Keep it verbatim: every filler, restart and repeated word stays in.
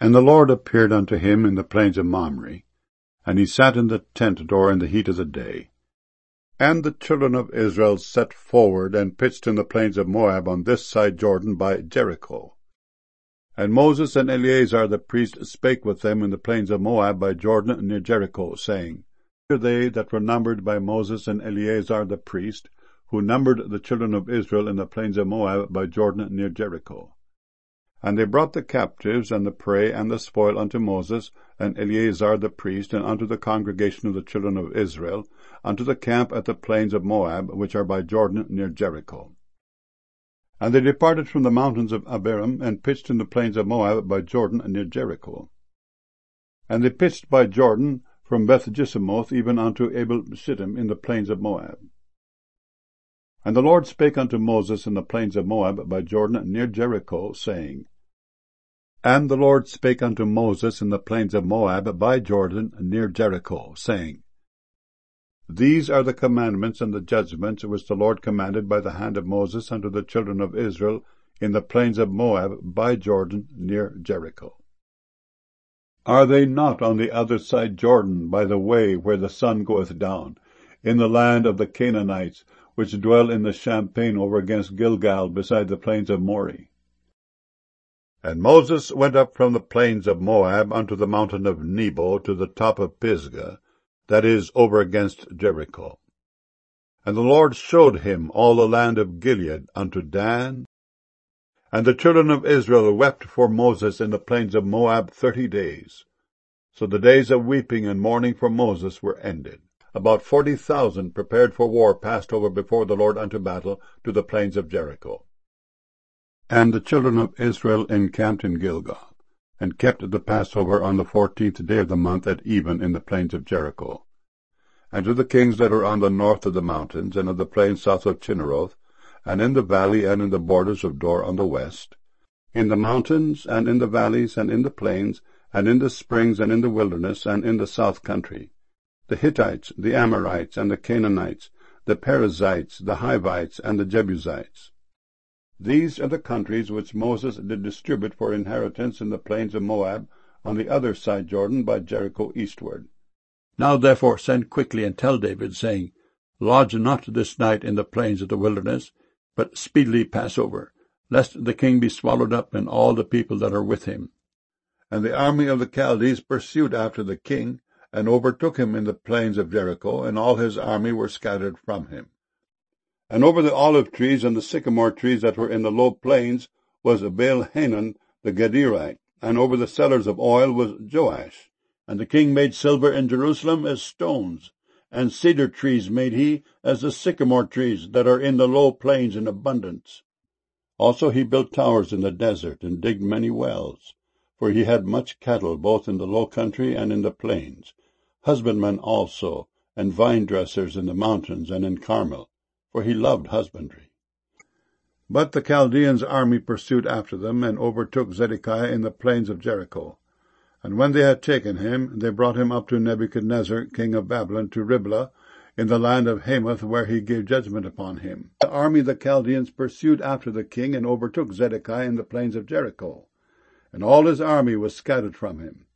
And the Lord appeared unto him in the plains of Mamre, and he sat in the tent door in the heat of the day. And the children of Israel set forward and pitched in the plains of Moab on this side Jordan by Jericho. And Moses and Eleazar the priest spake with them in the plains of Moab by Jordan near Jericho, saying, Hear they that were numbered by Moses and Eleazar the priest, who numbered the children of Israel in the plains of Moab by Jordan near Jericho. And they brought the captives and the prey and the spoil unto Moses and Eleazar the priest, and unto the congregation of the children of Israel, unto the camp at the plains of Moab, which are by Jordan near Jericho. And they departed from the mountains of Abiram, and pitched in the plains of Moab by Jordan near Jericho. And they pitched by Jordan from Beth-Jeshimoth even unto Abel-shittim in the plains of Moab. And the Lord spake unto Moses in the plains of Moab by Jordan near Jericho, saying, And the Lord spake unto Moses in the plains of Moab by Jordan near Jericho, saying, These are the commandments and the judgments which the Lord commanded by the hand of Moses unto the children of Israel in the plains of Moab by Jordan near Jericho. Are they not on the other side Jordan, by the way where the sun goeth down, in the land of the Canaanites, which dwell in the champaign over against Gilgal beside the plains of Moreh? And Moses went up from the plains of Moab unto the mountain of Nebo to the top of Pisgah, that is, over against Jericho. And the Lord showed him all the land of Gilead unto Dan. And the children of Israel wept for Moses in the plains of Moab thirty days. So the days of weeping and mourning for Moses were ended. About forty thousand prepared for war passed over before the Lord unto battle to the plains of Jericho. And the children of Israel encamped in Gilgal, and kept the Passover on the fourteenth day of the month at even in the plains of Jericho. And to the kings that are on the north of the mountains, and of the plains south of Chinneroth, and in the valley and in the borders of Dor on the west, in the mountains, and in the valleys, and in the plains, and in the springs, and in the wilderness, and in the south country, the Hittites, the Amorites, and the Canaanites, the Perizzites, the Hivites, and the Jebusites. These are the countries which Moses did distribute for inheritance in the plains of Moab, on the other side Jordan, by Jericho eastward. Now therefore send quickly and tell David, saying, Lodge not this night in the plains of the wilderness, but speedily pass over, lest the king be swallowed up, and all the people that are with him. And the army of the Chaldees pursued after the king, and overtook him in the plains of Jericho, and all his army were scattered from him. And over the olive trees and the sycamore trees that were in the low plains was Baal-Hanan the Gederite, and over the cellars of oil was Joash. And the king made silver in Jerusalem as stones, and cedar trees made he as the sycamore trees that are in the low plains in abundance. Also he built towers in the desert, and digged many wells, for he had much cattle both in the low country and in the plains, husbandmen also, and vine-dressers in the mountains and in Carmel, for he loved husbandry. But the Chaldeans' army pursued after them, and overtook Zedekiah in the plains of Jericho. And when they had taken him, they brought him up to Nebuchadnezzar, king of Babylon, to Riblah, in the land of Hamath, where he gave judgment upon him. The army of the Chaldeans pursued after the king, and overtook Zedekiah in the plains of Jericho. And all his army was scattered from him.